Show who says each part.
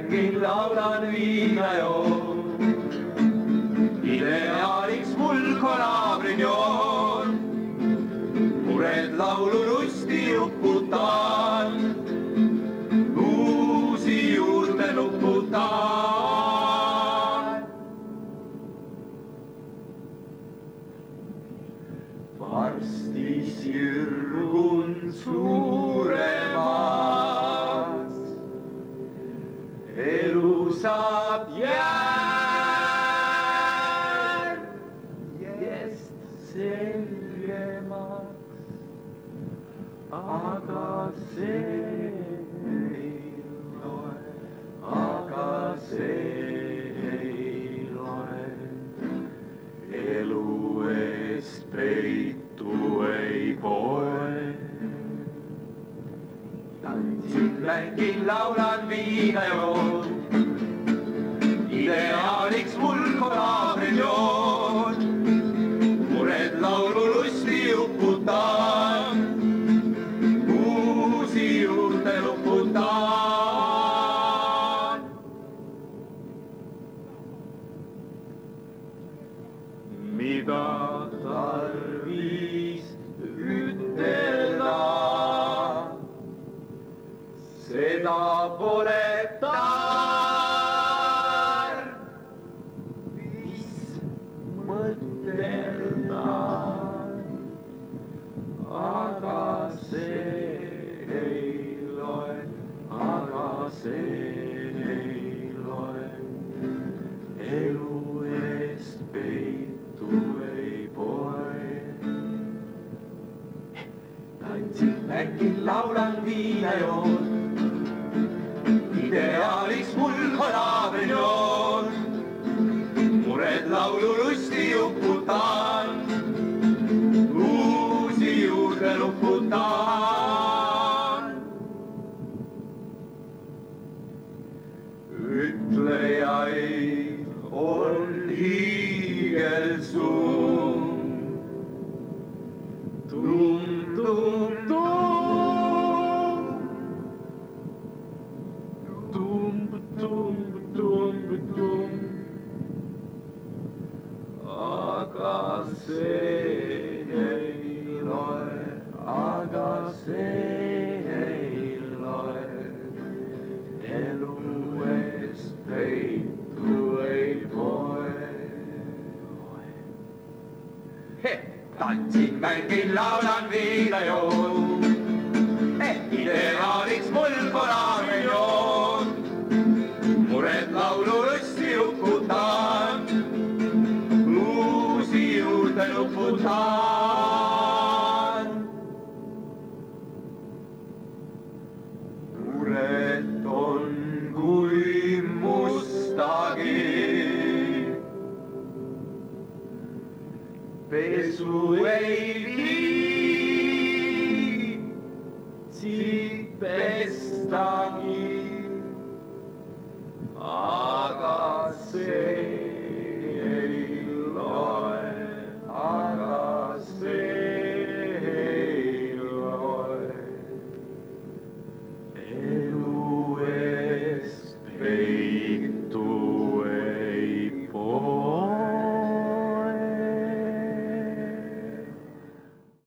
Speaker 1: mängin, laulan, viina joon. Ideaaliks mul kolaabrin joon. Mured laulu lusti uputan, uusi juurde nuputan. Varsti sirgun suuremas, elu saab järjest selgemaks, aga see ei loe, elu eest peitu ei poe. Tantsin, mängin, laulan, viina joon. Ideaaliks mul kolaabrin joon. Mured laulu lusti uputan, uusi juurde nuputan. Mida tarvis ütelda, seda pole tarvis mõtelda, aga see ei loe, elu eest peitu ei poe. Tantsin, mängin, laulan, viina joon. Ideaaliks mul kolaabrin joon. Mured laulu lusti uputan, uusi juurde nuputan. Ütlejaid on hiigelsum. Tum, tum, tum. Tum, tum, tum, tum. Aga see ei loe, elu eest peitu ei poe. Tantsin, mängin, laulan, viina joon. Ideaaliks mul kolaabrin joon. Mured laulu lusti uputan, uusi juurde nuputan. Mured on kui mustagi, pesu ei vii.